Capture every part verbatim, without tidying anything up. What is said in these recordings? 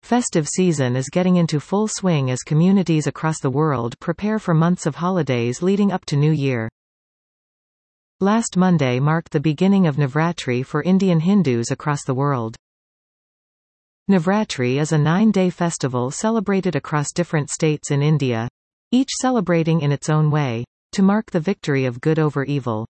Festive season is getting into full swing as communities across the world prepare for months of holidays leading up to New Year. Last Monday marked the beginning of Navratri for Indian Hindus across the world. Navratri is a nine-day festival celebrated across different states in India, each celebrating in its own way, to mark the victory of good over evil.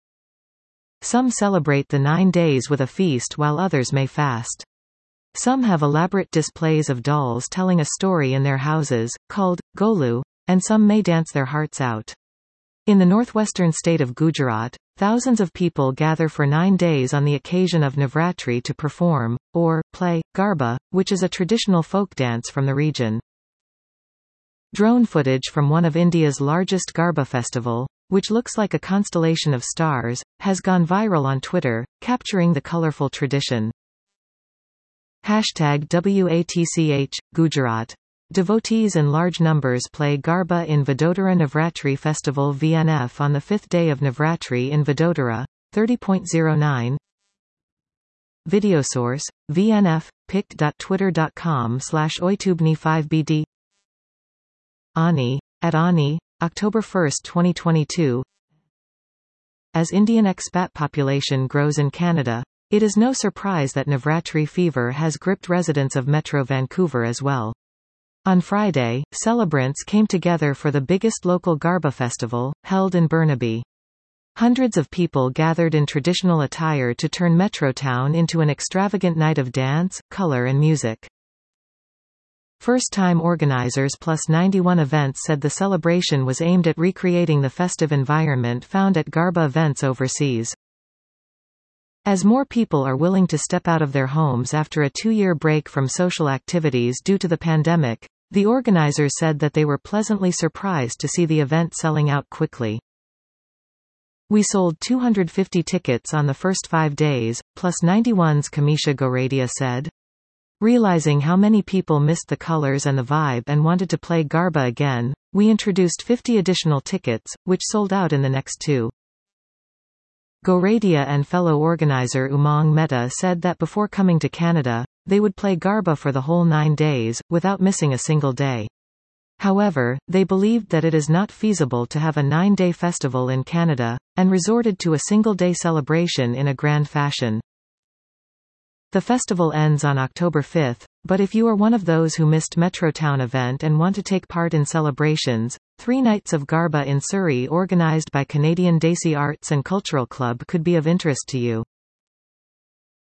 Some celebrate the nine days with a feast while others may fast. Some have elaborate displays of dolls telling a story in their houses, called Golu, and some may dance their hearts out. In the northwestern state of Gujarat, thousands of people gather for nine days on the occasion of Navratri to perform, or play, Garba, which is a traditional folk dance from the region. Drone footage from one of India's largest Garba festival, which looks like a constellation of stars, has gone viral on Twitter, capturing the colorful tradition. Hashtag W A T C H, Gujarat. Devotees in large numbers play Garba in Vadodara Navratri Festival V N F on the fifth day of Navratri in Vadodara, thirty point oh nine. Video source, V N F, pic dot twitter dot com slash oitubni five B D. Ani, at Ani, October first twenty twenty-two. As Indian expat population grows in Canada, it is no surprise that Navratri fever has gripped residents of Metro Vancouver as well. On Friday, celebrants came together for the biggest local Garba festival, held in Burnaby. Hundreds of people gathered in traditional attire to turn Metrotown into an extravagant night of dance, color and music. First-time organizers plus ninety-one Events said the celebration was aimed at recreating the festive environment found at Garba events overseas. As more people are willing to step out of their homes after a two-year break from social activities due to the pandemic, the organizers said that they were pleasantly surprised to see the event selling out quickly. We sold two hundred fifty tickets on the first five days, plus ninety-one's Kamisha Goradia said. Realizing how many people missed the colors and the vibe and wanted to play Garba again, we introduced fifty additional tickets, which sold out in the next two. Goradia and fellow organizer Umang Mehta said that before coming to Canada, they would play Garba for the whole nine days, without missing a single day. However, they believed that it is not feasible to have a nine-day festival in Canada, and resorted to a single-day celebration in a grand fashion. The festival ends on October fifth, but if you are one of those who missed Metrotown event and want to take part in celebrations, three nights of Garba in Surrey organized by Canadian Desi Arts and Cultural Club could be of interest to you.